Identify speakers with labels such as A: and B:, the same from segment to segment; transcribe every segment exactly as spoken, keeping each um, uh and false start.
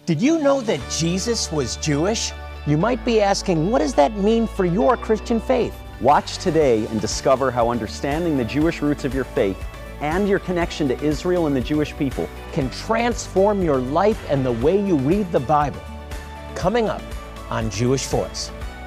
A: Did you know that Jesus was Jewish? You might be asking, what does that mean for your Christian faith?
B: Watch today and discover how understanding the Jewish roots of your faith and your connection to Israel and the Jewish people
A: Can transform your life and the way you read the Bible. Coming up on Jewish Voice.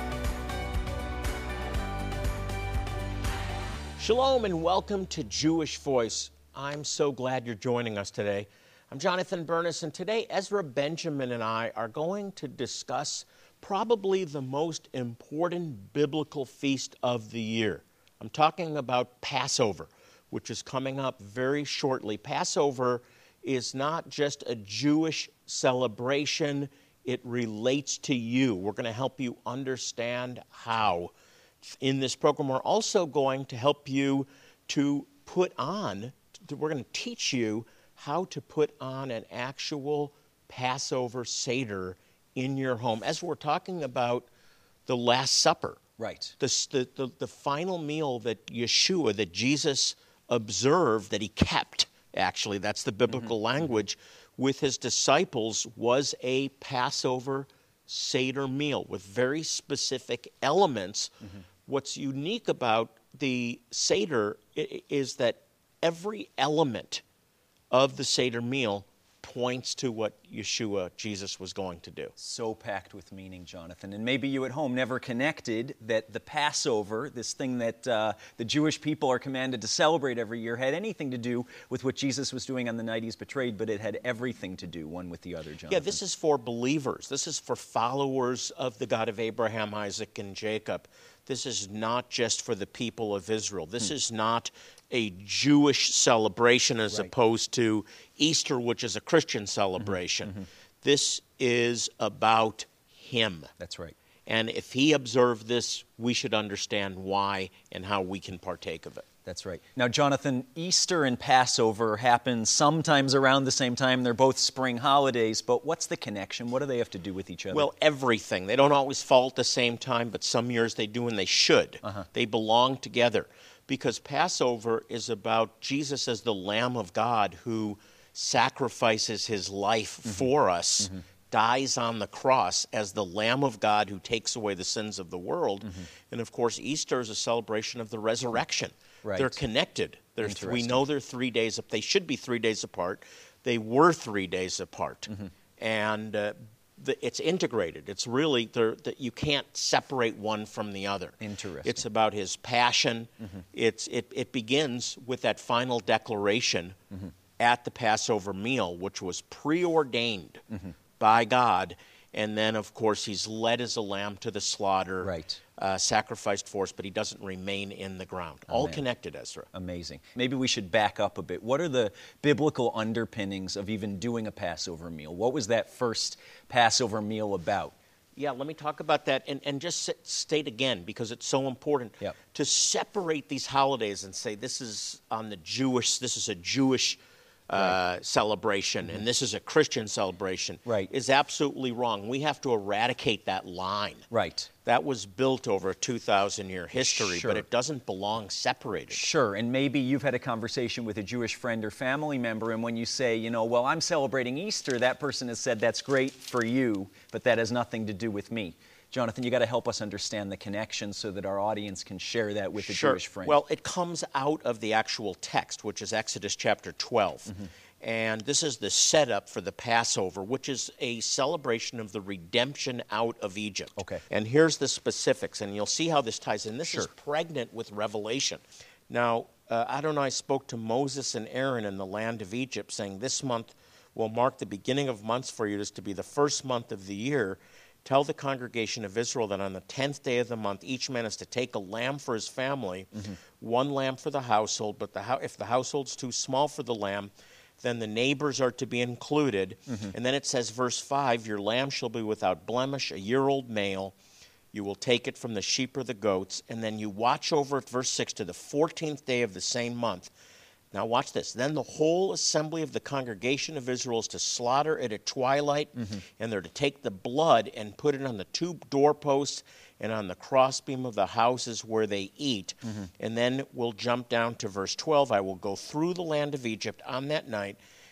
A: Shalom and welcome to Jewish Voice. I'm so glad you're joining us today. I'm Jonathan Bernis, and today Ezra Benjamin and I are going to discuss probably the most important biblical feast of the year. I'm talking about Passover, which is coming up very shortly. Passover is not just a Jewish celebration, it relates to you. We're going to help you understand how. In this program, we're also going to help you to put on, we're going to teach you how to put on an actual Passover Seder in your home. As we're talking about the Last Supper.
B: Right.
A: The, the, the, the final meal that Yeshua, that Jesus observed, that he kept, actually, that's the biblical mm-hmm. language, with his disciples was a Passover Seder meal with very specific elements. Mm-hmm. What's unique about the Seder is that every element of the Seder meal points to what Yeshua, Jesus, was going to do.
B: So packed with meaning, Jonathan. And maybe you at home never connected that the Passover, this thing that uh, the Jewish people are commanded to celebrate every year, had anything to do with what Jesus was doing on the night he's betrayed, but it had everything to do one with the other, Jonathan.
A: Yeah, this is for believers. This is for followers of the God of Abraham, Isaac, and Jacob. This is not just for the people of Israel. This hmm. is not a Jewish celebration as right. opposed to Easter, which is a Christian celebration. Mm-hmm. Mm-hmm. This is about him.
B: That's right.
A: And if he observed this, we should understand why and how we can partake of it.
B: That's right. Now, Jonathan, Easter and Passover happen sometimes around the same time. They're both spring holidays, but what's the connection? What do they have to do with each other?
A: Well, everything. They don't always fall at the same time, but some years they do, and they should. Uh-huh. They belong together because Passover is about Jesus as the Lamb of God who sacrifices his life mm-hmm. for us, mm-hmm. dies on the cross as the Lamb of God who takes away the sins of the world. Mm-hmm. And, of course, Easter is a celebration of the resurrection. Right. They're connected. They're th- we know they're three days. They should be three days apart. They were three days apart, mm-hmm. and uh, the, it's integrated. It's really that you can't separate one from the other.
B: Interesting.
A: It's about his passion. Mm-hmm. It's it it begins with that final declaration mm-hmm. at the Passover meal, which was preordained mm-hmm. by God. And then, of course, he's led as a lamb to the slaughter,
B: right. uh,
A: sacrificed for us, but he doesn't remain in the ground. Amen. All connected, Ezra.
B: Amazing. Maybe we should back up a bit. What are the biblical underpinnings of even doing a Passover meal? What was that first Passover meal about?
A: Yeah, let me talk about that and, and just state again, because it's so important,
B: yep.
A: to separate these holidays and say this is on the Jewish, this is a Jewish Uh, right. celebration, mm-hmm. and this is a Christian celebration,
B: right.
A: is absolutely wrong. We have to eradicate that line.
B: Right.
A: That was built over a two thousand year history,
B: sure.
A: but it doesn't belong separated.
B: Sure, and maybe you've had a conversation with a Jewish friend or family member, and when you say, you know, well, I'm celebrating Easter, that person has said, that's great for you, but that has nothing to do with me. Jonathan, you got to help us understand the connection so that our audience can share that with a
A: sure.
B: Jewish friend.
A: Well, it comes out of the actual text, which is Exodus chapter twelve. Mm-hmm. And this is the setup for the Passover, which is a celebration of the redemption out of Egypt.
B: Okay.
A: And here's the specifics, and you'll see how this ties in. This
B: sure.
A: is pregnant with revelation. Now, uh, Adonai spoke to Moses and Aaron in the land of Egypt, saying, "This month will mark the beginning of months for you. It is to be the first month of the year. Tell the congregation of Israel that on the tenth day of the month, each man is to take a lamb for his family, mm-hmm. one lamb for the household. But the ho- if the household's too small for the lamb, then the neighbors are to be included." Mm-hmm. And then it says, verse five, "Your lamb shall be without blemish, a year-old male. You will take it from the sheep or the goats." And then you watch over it, verse six, to the fourteenth day of the same month. Now watch this. "Then the whole assembly of the congregation of Israel is to slaughter it at twilight, mm-hmm. and they're to take the blood and put it on the two doorposts and on the crossbeam of the houses where they eat." Mm-hmm. And then we'll jump down to verse twelve. "I will go through the land of Egypt on that night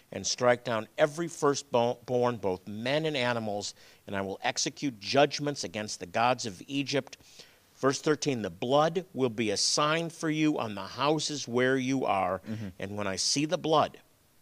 A: and strike down every firstborn, both men and animals, and I will execute judgments against the gods of Egypt. Verse thirteen, the blood will be a sign for you on the houses where you are, mm-hmm. and when I see the blood,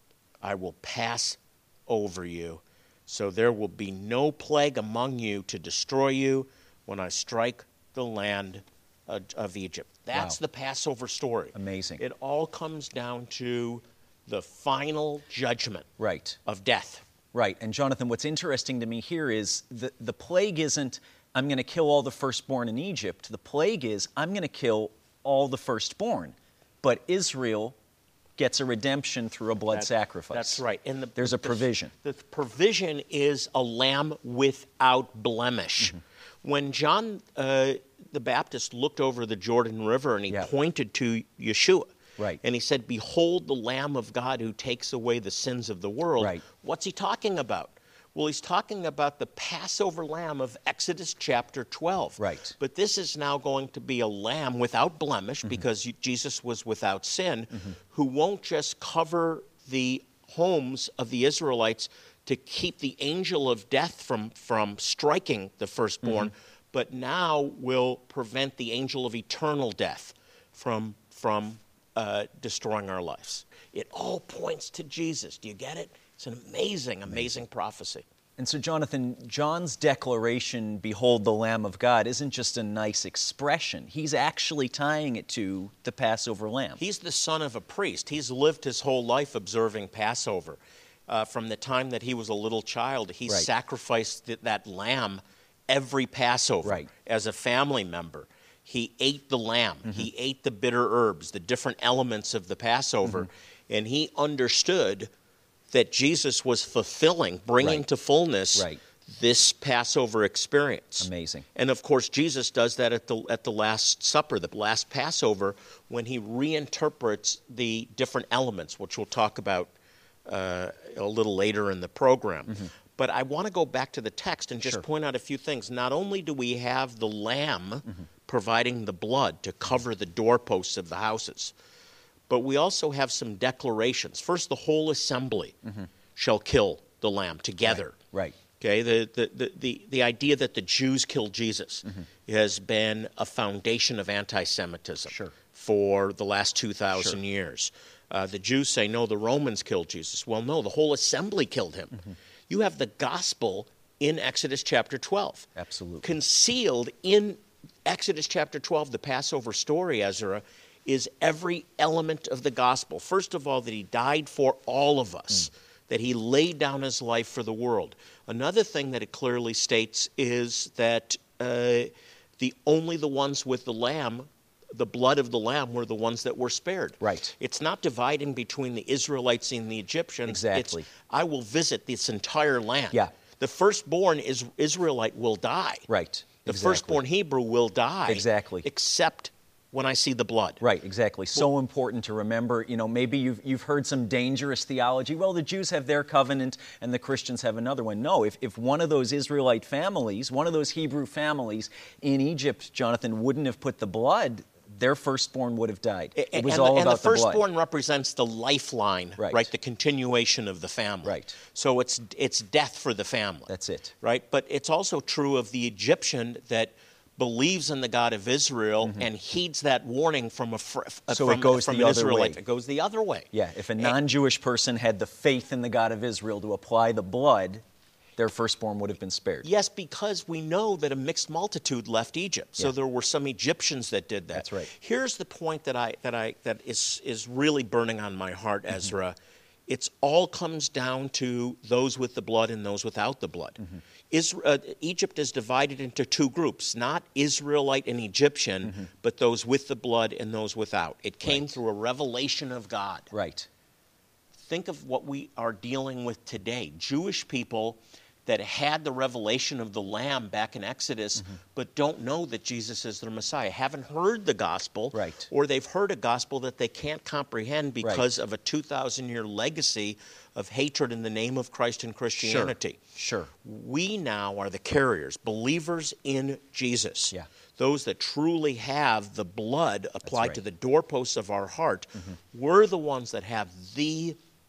A: I will pass over you. So there will be no plague among you to destroy you when I strike the land of, of Egypt. That's wow. the Passover story.
B: Amazing.
A: It all comes down to the final judgment
B: right.
A: of death.
B: Right. And Jonathan, what's interesting to me here is the, the plague isn't, I'm going to kill all the firstborn in Egypt. The plague is, I'm going to kill all the firstborn. But Israel gets a redemption through a blood
A: that,
B: sacrifice.
A: That's right. And the,
B: There's a provision.
A: The, the provision is a lamb without blemish. Mm-hmm. When John uh, the Baptist looked over the Jordan River and he yeah. pointed to Yeshua,
B: right.
A: and he said, behold the Lamb of God who takes away the sins of the world.
B: Right.
A: What's he talking about? Well, he's talking about the Passover lamb of Exodus chapter twelve.
B: Right.
A: But this is now going to be a lamb without blemish, mm-hmm. because Jesus was without sin, mm-hmm. who won't just cover the homes of the Israelites to keep the angel of death from, from striking the firstborn, mm-hmm. but now will prevent the angel of eternal death from, from uh, destroying our lives. It all points to Jesus. Do you get it? It's an amazing, amazing, amazing prophecy.
B: And so, Jonathan, John's declaration, behold the Lamb of God, isn't just a nice expression. He's actually tying it to the Passover lamb.
A: He's the son of a priest. He's lived his whole life observing Passover. Uh, from the time that he was a little child, he
B: right.
A: sacrificed th- that lamb every Passover
B: right.
A: as a family member. He ate the lamb. Mm-hmm. He ate the bitter herbs, the different elements of the Passover, mm-hmm. and he understood that Jesus was fulfilling, bringing
B: right.
A: to fullness
B: right.
A: this Passover experience.
B: Amazing.
A: And of course, Jesus does that at the at the Last Supper, the last Passover, when he reinterprets the different elements, which we'll talk about uh, a little later in the program. Mm-hmm. But I want to go back to the text and just
B: sure.
A: point out a few things. Not only do we have the lamb mm-hmm. providing the blood to cover the doorposts of the houses, but we also have some declarations. First, the whole assembly mm-hmm. shall kill the lamb together.
B: Right. right.
A: Okay. The, the the the the idea that the Jews killed Jesus mm-hmm. has been a foundation of anti-Semitism
B: sure.
A: for the last two thousand
B: sure.
A: years. Uh, the Jews say, no, the Romans killed Jesus. Well, no, the whole assembly killed him. Mm-hmm. You have the gospel in Exodus chapter twelve.
B: Absolutely.
A: Concealed in Exodus chapter twelve, the Passover story, Ezra, is every element of the gospel. First of all, that he died for all of us, mm. that he laid down his life for the world. Another thing that it clearly states is that uh, the only the ones with the lamb, the blood of the lamb, were the ones that were spared.
B: Right.
A: It's not dividing between the Israelites and the Egyptians.
B: Exactly.
A: It's, I will visit this entire land.
B: Yeah.
A: The firstborn is, Israelite will die.
B: Right.
A: The
B: exactly.
A: firstborn Hebrew will die.
B: Exactly.
A: Except when I see the blood.
B: Right, exactly. So important to remember. You know, maybe you've, you've heard some dangerous theology. Well, the Jews have their covenant and the Christians have another one. No, if, if one of those Israelite families, one of those Hebrew families in Egypt, Jonathan, wouldn't have put the blood, their firstborn would have died. It was
A: and
B: all
A: the,
B: about
A: and the firstborn
B: blood.
A: represents the lifeline,
B: right.
A: right? The continuation of the family.
B: Right.
A: So it's it's death for the family.
B: That's it.
A: Right? But it's also true of the Egyptian that believes in the God of Israel mm-hmm. and heeds that warning from a fr-
B: so
A: from,
B: it goes
A: from
B: the
A: an
B: other
A: Israelite.
B: way.
A: It goes the other way.
B: Yeah, if a non-Jewish person had the faith in the God of Israel to apply the blood, their firstborn would have been spared.
A: Yes, because we know that a mixed multitude left Egypt. So
B: yeah.
A: there were some Egyptians that did that.
B: That's right.
A: Here's the point that I that I that is is really burning on my heart, Ezra. Mm-hmm. It's all comes down to those with the blood and those without the blood. Mm-hmm. Israel, uh, Egypt is divided into two groups, not Israelite and Egyptian, mm-hmm. but those with the blood and those without. It came
B: right.
A: through a revelation of God.
B: Right.
A: Think of what we are dealing with today. Jewish people that had the revelation of the Lamb back in Exodus, mm-hmm. but don't know that Jesus is their Messiah, haven't heard the gospel,
B: right.
A: or they've heard a gospel that they can't comprehend because
B: right.
A: of a two thousand year legacy of hatred in the name of Christ and Christianity.
B: Sure. sure. We
A: now are the carriers, believers in Jesus.
B: Yeah.
A: Those that truly have the blood applied
B: right.
A: to the doorposts of our heart. Mm-hmm. We're the ones that have the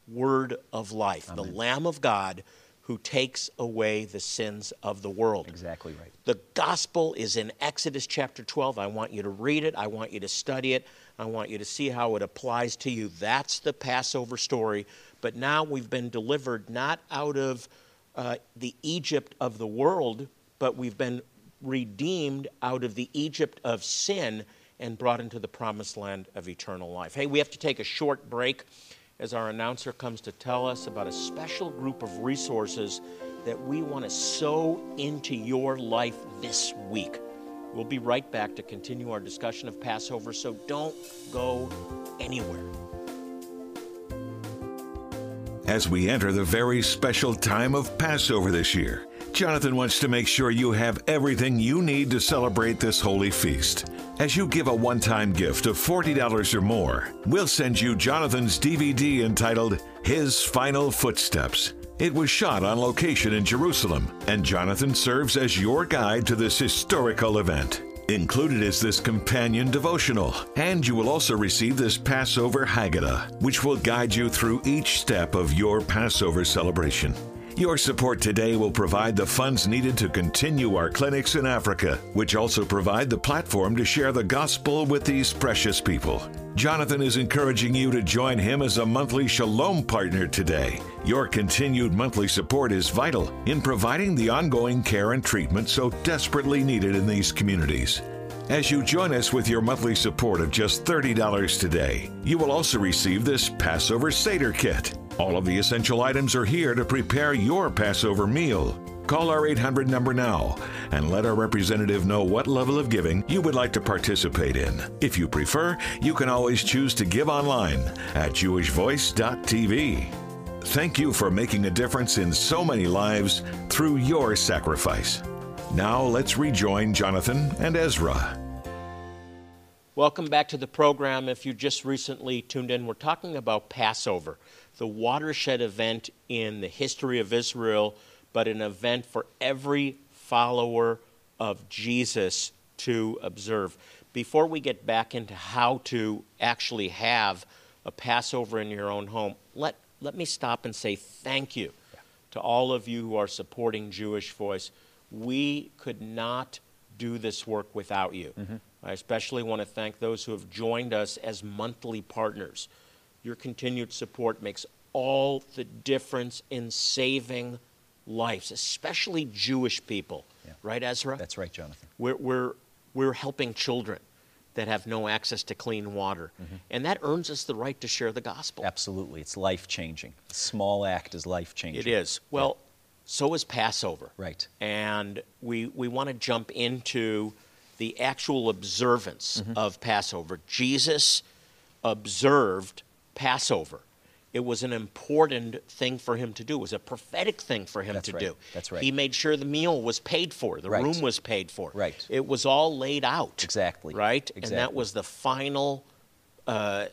A: word of life,
B: Amen.
A: the Lamb of God who takes away the sins of the world.
B: Exactly right.
A: The gospel is in Exodus chapter twelve. I want you to read it. I want you to study it. I want you to see how it applies to you. That's the Passover story. But now we've been delivered not out of uh, the Egypt of the world, but we've been redeemed out of the Egypt of sin and brought into the promised land of eternal life. Hey, we have to take a short break as our announcer comes to tell us about a special group of resources that we want to sow into your life this week. We'll be right back to continue our discussion of Passover, so don't go anywhere.
C: As we enter the very special time of Passover this year, Jonathan wants to make sure you have everything you need to celebrate this holy feast. As you give a one-time gift of forty dollars or more, we'll send you Jonathan's D V D entitled His Final Footsteps. It was shot on location in Jerusalem, and Jonathan serves as your guide to this historical event. Included is this companion devotional, and you will also receive this Passover Haggadah, which will guide you through each step of your Passover celebration. Your support today will provide the funds needed to continue our clinics in Africa, which also provide the platform to share the gospel with these precious people. Jonathan is encouraging you to join him as a monthly Shalom partner today. Your continued monthly support is vital in providing the ongoing care and treatment so desperately needed in these communities. As you join us with your monthly support of just thirty dollars today, you will also receive this Passover Seder Kit. All of the essential items are here to prepare your Passover meal. Call our eight hundred number now and let our representative know what level of giving you would like to participate in. If you prefer, you can always choose to give online at jewish voice dot t v. Thank you for making a difference in so many lives through your sacrifice. Now let's rejoin Jonathan and Ezra.
A: Welcome back to the program. If you just recently tuned in, we're talking about Passover, the watershed event in the history of Israel, but an event for every follower of Jesus to observe. Before we get back into how to actually have a Passover in your own home, let, let me stop and say thank you yeah. to all of you who are supporting Jewish Voice. We could not do this work without you. Mm-hmm. I especially want to thank those who have joined us as monthly partners. Your continued support makes all the difference in saving lives, especially Jewish people. Yeah. Right, Ezra?
B: That's right, Jonathan.
A: We're, we're, we're helping children that have no access to clean water. Mm-hmm. And that earns us the right to share the gospel.
B: Absolutely. It's life-changing. A small act is life-changing.
A: It is. Well, yeah. so is Passover.
B: Right.
A: And we, we want to jump into the actual observance mm-hmm. of Passover. Jesus observed Passover. It was an important thing for him to do. It was a prophetic thing for him
B: That's
A: to
B: right.
A: do.
B: That's right.
A: He made sure the meal was paid for, the
B: right.
A: room was paid for.
B: Right.
A: It was all laid out.
B: Exactly.
A: Right?
B: Exactly.
A: And that was the final uh,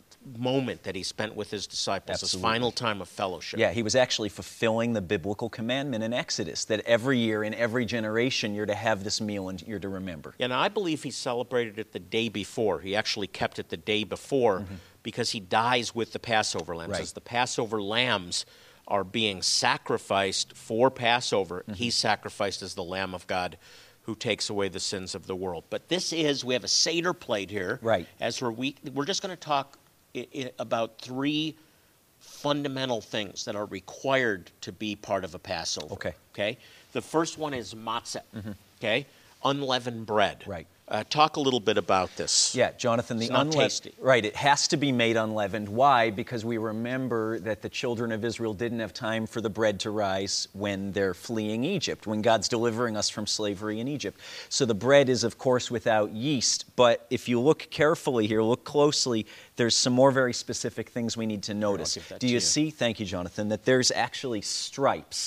A: moment that he spent with his disciples,
B: Absolutely.
A: his final time of fellowship.
B: Yeah, he was actually fulfilling the biblical commandment in Exodus that every year, in every generation, you're to have this meal and you're to remember.
A: And I believe he celebrated it the day before. He actually kept it the day before mm-hmm. because he dies with the Passover lambs.
B: Right.
A: As the Passover lambs are being sacrificed for Passover, mm-hmm. he's sacrificed as the Lamb of God who takes away the sins of the world. But this is, we have a Seder plate here.
B: Right.
A: As we're, we, we're just going to talk I, I, about three fundamental things that are required to be part of a Passover.
B: Okay.
A: Okay. The first one is matzah. Mm-hmm. Okay. Unleavened bread.
B: Right.
A: Uh, talk a little bit about this.
B: Yeah, Jonathan, the
A: it's not
B: unleavened.
A: tasty.
B: Right, it has to be made unleavened. Why? Because we remember that the children of Israel didn't have time for the bread to rise when they're fleeing Egypt, when God's delivering us from slavery in Egypt. So the bread is, of course, without yeast. But if you look carefully here, look closely, there's some more very specific things we need to notice.
A: I'll give that
B: Do
A: to
B: you
A: you.
B: see, thank you, Jonathan, that there's actually stripes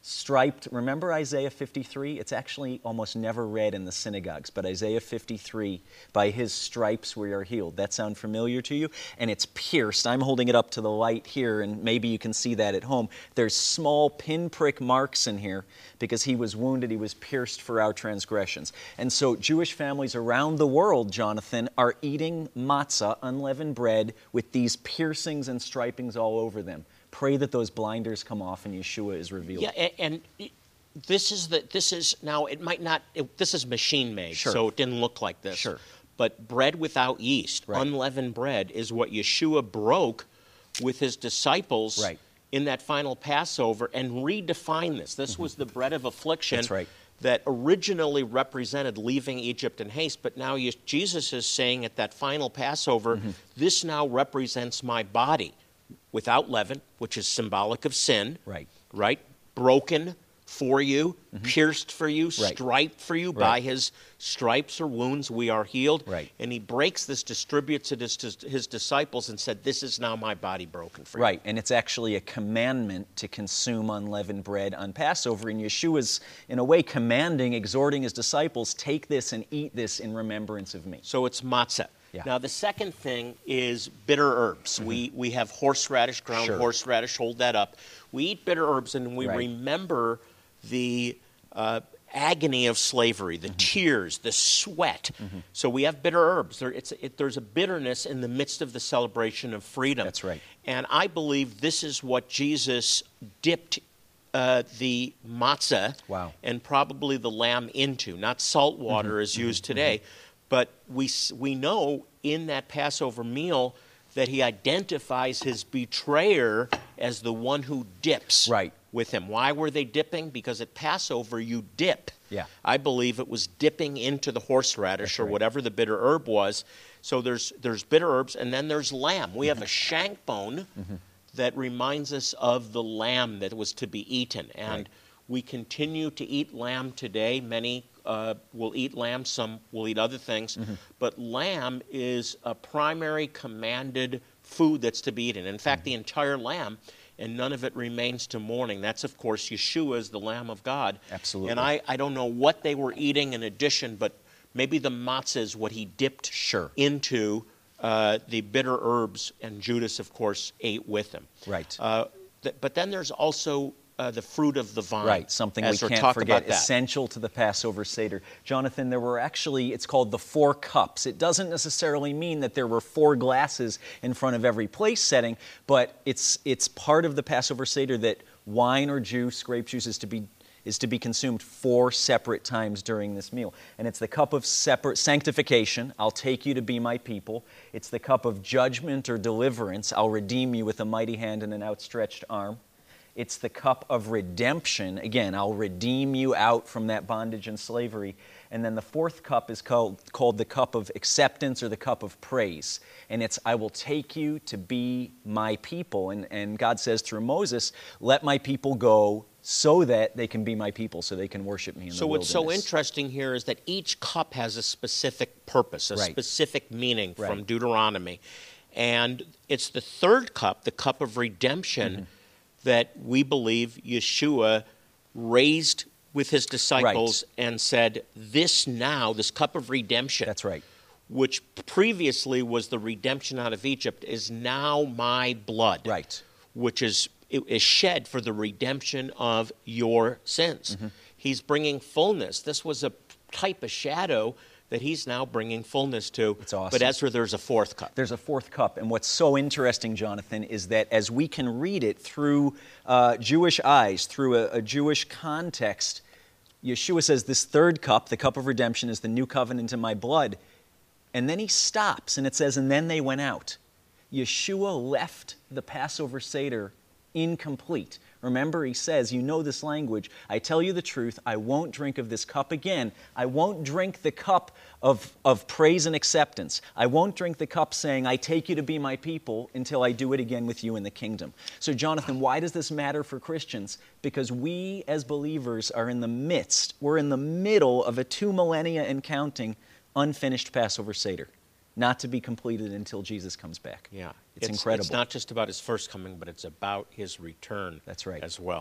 B: striped. Remember Isaiah fifty-three? It's actually almost never read in the synagogues, but Isaiah fifty-three, by his stripes we are healed. That sound familiar to you? And it's pierced. I'm holding it up to the light here, and maybe you can see that at home. There's small pinprick marks in here because he was wounded, he was pierced for our transgressions. And so Jewish families around the world, Jonathan, are eating matzah, unleavened bread, with these piercings and stripings all over them. Pray that those blinders come off and Yeshua is revealed.
A: Yeah, and, and this is the this is now it might not it, this is machine made,
B: sure.
A: so it didn't look like this.
B: Sure.
A: But bread without yeast,
B: right.
A: unleavened bread, is what Yeshua broke with his disciples
B: right.
A: in that final Passover and redefined this. This mm-hmm. was the bread of affliction.
B: That's right.
A: That originally represented leaving Egypt in haste, but now Jesus is saying at that final Passover, mm-hmm. this now represents my body. Without leaven, which is symbolic of sin,
B: right?
A: Right, broken for you, mm-hmm. pierced for you,
B: right.
A: striped for you.
B: Right.
A: By his stripes or wounds we are healed.
B: Right.
A: And he breaks this, distributes it to his disciples, and said, "This is now my body broken for you."
B: Right, and it's actually a commandment to consume unleavened bread on Passover. And Yeshua's, in a way, commanding, exhorting his disciples, "Take this and eat this in remembrance of me."
A: So it's matzah.
B: Yeah.
A: Now, the second thing is bitter herbs. Mm-hmm. We we have horseradish, ground
B: sure.
A: horseradish, hold that up. We eat bitter herbs, and we
B: right.
A: remember the uh, agony of slavery, the mm-hmm. tears, the sweat. Mm-hmm. So we have bitter herbs. There, it's, it, there's a bitterness in the midst of the celebration of freedom.
B: That's right.
A: And I believe this is what Jesus dipped uh, the matzah
B: wow.
A: and probably the lamb into. Not salt water
B: mm-hmm.
A: as used
B: mm-hmm.
A: today. But we we know in that Passover meal that he identifies his betrayer as the one who dips
B: right.
A: with him. Why were they dipping? Because at Passover you dip.
B: Yeah.
A: I believe it was dipping into the horseradish
B: That's
A: or
B: right.
A: whatever the bitter herb was. So there's there's bitter herbs, and then there's lamb. We
B: mm-hmm.
A: have a shank bone
B: mm-hmm.
A: that reminds us of the lamb that was to be eaten. And
B: right.
A: we continue to eat lamb today. Many uh, will eat lamb, some will eat other things. Mm-hmm. But lamb is a primary commanded food that's to be eaten. In fact, mm-hmm. the entire lamb, and none of it remains to morning. That's, of course, Yeshua is the Lamb of God.
B: Absolutely.
A: And I, I don't know what they were eating in addition, but maybe the matzah is what he dipped
B: sure.
A: into uh, the bitter herbs, and Judas, of course, ate with him.
B: Right.
A: Uh, th- but then there's also uh, the fruit of the vine.
B: Right, something we can't forget, essential to the Passover Seder. Jonathan, there were actually, it's called the four cups. It doesn't necessarily mean that there were four glasses in front of every place setting, but it's it's part of the Passover Seder that wine or juice, grape juice, is to be is to be consumed four separate times during this meal. And it's the cup of separate sanctification, I'll take you to be my people. It's the cup of judgment or deliverance, I'll redeem you with a mighty hand and an outstretched arm. It's the cup of redemption, again, I'll redeem you out from that bondage and slavery. And then the fourth cup is called, called the cup of acceptance or the cup of praise. And it's, I will take you to be my people. And, and God says through Moses, let my people go so that they can be my people, so they can worship me in
A: so
B: the wilderness.
A: So what's so interesting here is that each cup has a specific purpose, a
B: right.
A: specific meaning
B: right.
A: from Deuteronomy. And it's the third cup, the cup of redemption, mm-hmm. that we believe Yeshua raised with his disciples right. and said, this now, this cup of redemption.
B: That's right.
A: Which previously was the redemption out of Egypt, is now my blood.
B: Right.
A: Which is, is shed for the redemption of your sins. Mm-hmm. He's bringing fullness. This was a type, a shadow that he's now bringing fullness to.
B: It's awesome.
A: But Ezra, there's a fourth cup.
B: There's a fourth cup. And what's so interesting, Jonathan, is that as we can read it through uh, Jewish eyes, through a, a Jewish context, Yeshua says this third cup, the cup of redemption, is the new covenant in my blood. And then he stops, and it says, and then they went out. Yeshua left the Passover Seder incomplete. Remember, he says, you know this language, I tell you the truth, I won't drink of this cup again. I won't drink the cup of, of praise and acceptance. I won't drink the cup saying, I take you to be my people until I do it again with you in the kingdom. So, Jonathan, why does this matter for Christians? Because we as believers are in the midst, we're in the middle of a two millennia and counting unfinished Passover Seder, not to be completed until Jesus comes back.
A: Yeah.
B: It's,
A: it's
B: incredible.
A: It's not just about his first coming, but it's about his return.
B: That's right.
A: As well.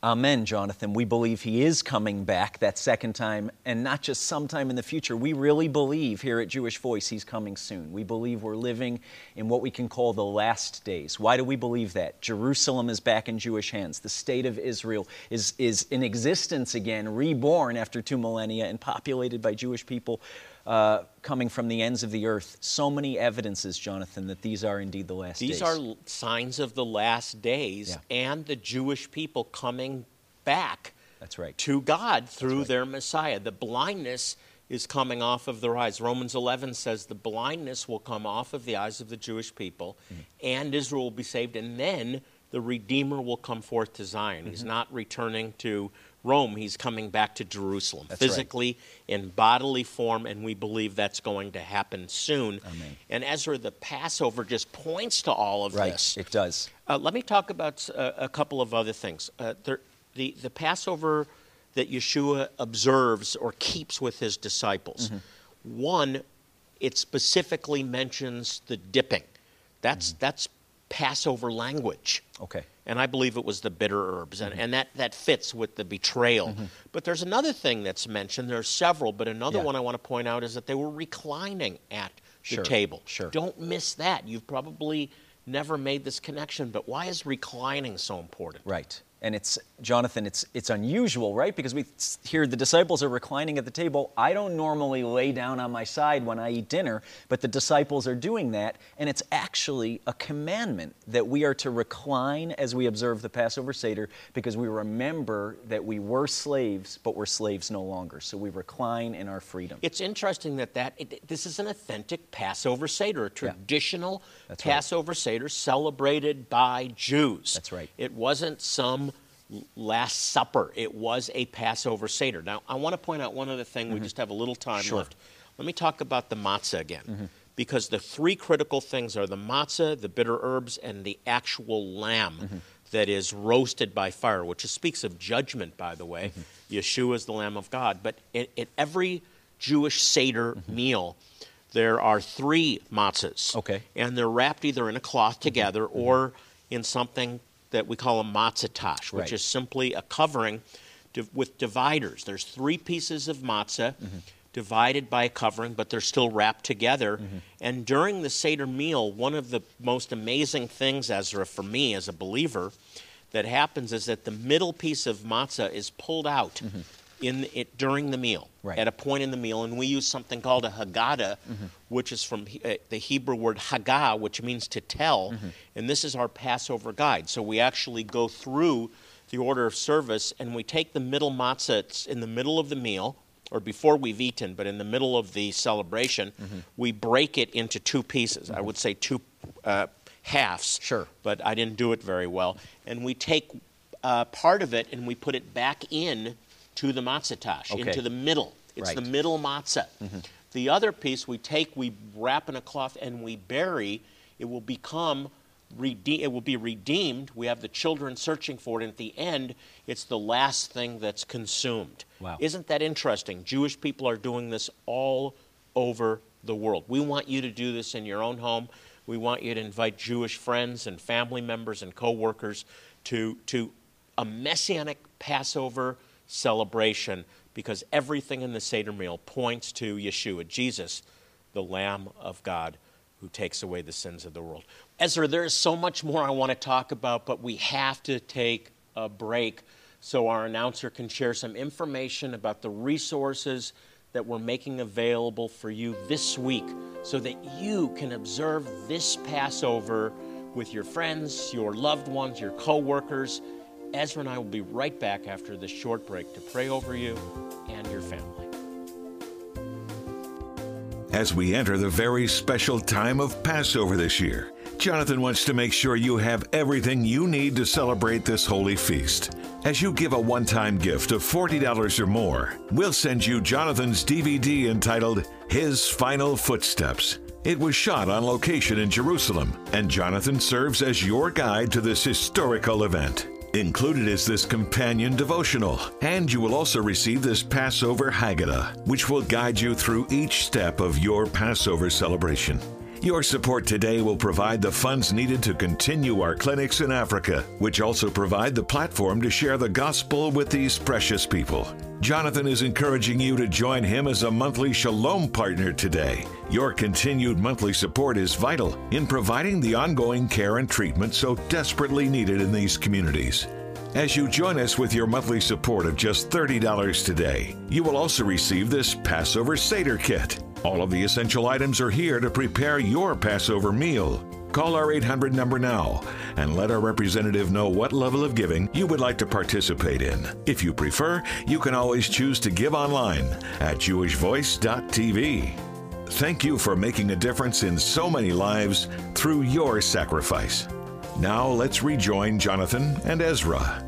B: Amen, Jonathan. We believe he is coming back that second time, and not just sometime in the future. We really believe here at Jewish Voice he's coming soon. We believe we're living in what we can call the last days. Why do we believe that? Jerusalem is back in Jewish hands. The state of Israel is, is in existence again, reborn after two millennia, and populated by Jewish people uh, coming from the ends of the earth. So many evidences, Jonathan, that these are indeed the last
A: These
B: days.
A: are l- signs of the last days,
B: Yeah.
A: and the Jewish people coming back
B: That's right.
A: to God through
B: right.
A: their Messiah. The blindness is coming off of their eyes. Romans eleven says the blindness will come off of the eyes of the Jewish people, mm-hmm. and Israel will be saved, and then the Redeemer will come forth to Zion. Mm-hmm. He's not returning to Rome. He's coming back to Jerusalem,
B: that's
A: physically,
B: right.
A: in bodily form, and we believe that's going to happen soon.
B: Amen.
A: And Ezra, the Passover just points to all of
B: right.
A: this.
B: It does.
A: Uh, let me talk about uh, a couple of other things. Uh, there, the, the Passover that Yeshua observes or keeps with his disciples. Mm-hmm. One, it specifically mentions the dipping. That's mm-hmm. that's Passover language.
B: Okay.
A: And I believe it was the bitter herbs, and, mm-hmm. and that, that fits with the betrayal. Mm-hmm. But there's another thing that's mentioned. There are several, but another
B: yeah.
A: one I want to point out is that they were reclining at the
B: sure.
A: table.
B: Sure.
A: Don't miss that. You've probably never made this connection, but why is reclining so important?
B: Right. And it's, Jonathan, it's it's unusual, right? Because we hear the disciples are reclining at the table. I don't normally lay down on my side when I eat dinner, but the disciples are doing that, and it's actually a commandment that we are to recline as we observe the Passover Seder, because we remember that we were slaves, but we're slaves no longer. So we recline in our freedom.
A: It's interesting that, that it, this is an authentic Passover Seder, a traditional
B: yeah.
A: Passover
B: right.
A: Seder celebrated by Jews.
B: That's right.
A: It wasn't some Last Supper. It was a Passover Seder. Now, I want to point out one other thing. Mm-hmm. We just have a little time
B: sure.
A: left. Let me talk about the matzah again,
B: mm-hmm.
A: because the three critical things are the matzah, the bitter herbs, and the actual lamb mm-hmm. that is roasted by fire, which speaks of judgment, by the way. Mm-hmm. Yeshua is the Lamb of God. But at, at every Jewish Seder mm-hmm. meal, there are three matzahs.
B: Okay.
A: And they're wrapped either in a cloth together mm-hmm. or in something that we call a matzah tash, which
B: right.
A: is simply a covering div- with dividers. There's three pieces of matzah mm-hmm. divided by a covering, but they're still wrapped together. Mm-hmm. And during the Seder meal, one of the most amazing things, Ezra, for me as a believer, that happens is that the middle piece of matzah is pulled out mm-hmm. in it during the meal,
B: right.
A: at a point in the meal, and we use something called a Haggadah, mm-hmm. which is from uh, the Hebrew word Haggah, which means to tell, mm-hmm. and this is our Passover guide. So we actually go through the order of service, and we take the middle matzah, it's in the middle of the meal, or before we've eaten, but in the middle of the celebration, mm-hmm. we break it into two pieces. Mm-hmm. I would say two uh, halves,
B: sure.
A: but I didn't do it very well. And we take uh, part of it and we put it back in to the matzah tash,
B: okay.
A: into the middle. It's
B: right.
A: the middle matzah. Mm-hmm. The other piece we take, we wrap in a cloth, and we bury. It will become, rede- it will be redeemed. We have the children searching for it, and at the end, it's the last thing that's consumed.
B: Wow.
A: Isn't that interesting? Jewish people are doing this all over the world. We want you to do this in your own home. We want you to invite Jewish friends and family members and co-workers to, to a Messianic Passover celebration, because everything in the Seder meal points to Yeshua, Jesus, the Lamb of God who takes away the sins of the world. Ezra, there is so much more I want to talk about, but we have to take a break so our announcer can share some information about the resources that we're making available for you this week so that you can observe this Passover with your friends, your loved ones, your co-workers. Ezra and I will be right back after this short break to pray over you and your family.
C: As we enter the very special time of Passover this year, Jonathan wants to make sure you have everything you need to celebrate this holy feast. As you give a one-time gift of forty dollars or more, we'll send you Jonathan's D V D entitled His Final Footsteps. It was shot on location in Jerusalem, and Jonathan serves as your guide to this historical event. Included is this companion devotional, and you will also receive this Passover Haggadah, which will guide you through each step of your Passover celebration. Your support today will provide the funds needed to continue our clinics in Africa, which also provide the platform to share the gospel with these precious people. Jonathan is encouraging you to join him as a monthly Shalom partner today. Your continued monthly support is vital in providing the ongoing care and treatment so desperately needed in these communities. As you join us with your monthly support of just thirty dollars today, you will also receive this Passover Seder Kit. All of the essential items are here to prepare your Passover meal. Call our eight hundred number now and let our representative know what level of giving you would like to participate in. If you prefer, you can always choose to give online at jewish voice dot t v. Thank you for making a difference in so many lives through your sacrifice. Now let's rejoin Jonathan and Ezra.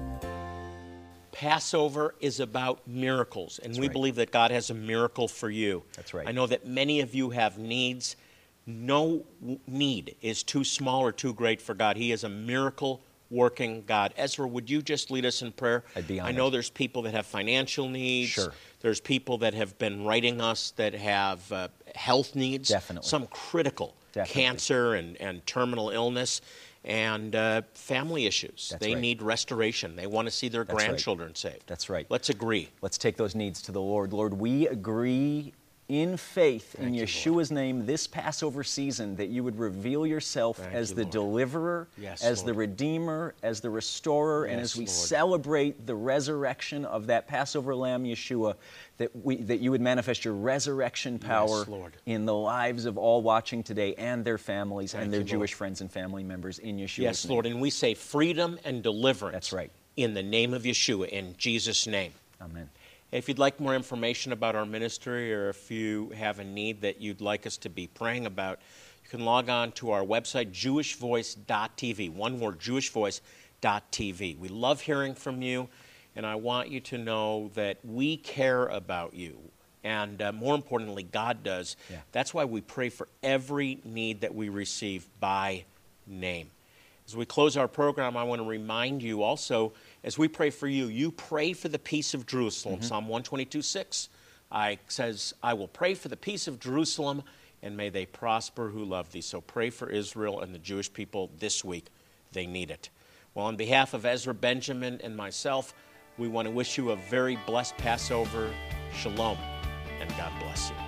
A: Passover is about miracles, and
B: That's
A: we
B: right.
A: believe that God has a miracle for you.
B: That's right.
A: I know that many of you have needs. No w- need is too small or too great for God. He is a miracle-working God. Ezra, would you just lead us in prayer?
B: I'd be
A: I
B: honored.
A: know there's people that have financial needs.
B: Sure.
A: There's people that have been writing us that have uh, health needs.
B: Definitely.
A: Some critical
B: Definitely.
A: cancer and, and terminal illness. And uh, family issues.
B: That's
A: they
B: right.
A: need restoration. They want to see their
B: That's right.
A: grandchildren saved.
B: That's right.
A: Let's agree.
B: Let's take those needs to the Lord. Lord, we agree in faith in
A: Thank you,
B: Yeshua's name this Passover season that you would reveal yourself
A: Thank
B: as
A: you,
B: the
A: Lord.
B: deliverer,
A: Yes,
B: as the
A: Lord.
B: redeemer, as the restorer, and
A: Yes,
B: as we
A: Lord.
B: celebrate the resurrection of that Passover lamb, Yeshua, that we that you would manifest your resurrection power
A: Lord.
B: in the lives of all watching today and their families
A: Thank
B: and their
A: you, Lord.
B: Jewish friends and family members in Yeshua's
A: Yes,
B: name.
A: Lord. And we say freedom and deliverance.
B: That's right.
A: In the name of Yeshua, in Jesus' name.
B: Amen.
A: If you'd like more information about our ministry, or if you have a need that you'd like us to be praying about, you can log on to our website, jewish voice dot t v. One word, jewish voice dot t v. We love hearing from you, and I want you to know that we care about you. And uh, more importantly, God does.
B: Yeah.
A: That's why we pray for every need that we receive by name. As we close our program, I want to remind you also, as we pray for you, you pray for the peace of Jerusalem.
B: Mm-hmm.
A: Psalm one twenty-two, six I, says, I will pray for the peace of Jerusalem, and may they prosper who love thee. So pray for Israel and the Jewish people this week. They need it. Well, on behalf of Ezra Benjamin and myself, we want to wish you a very blessed Passover. Shalom, and God bless you.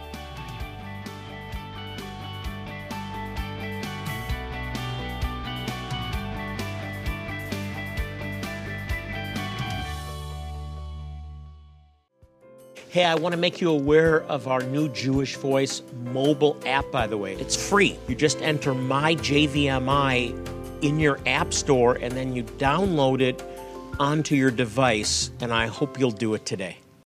A: Hey, I want to make you aware of our new Jewish Voice mobile app, by the way. It's free. You just enter My J V M I in your app store, and then you download it onto your device, and I hope you'll do it today.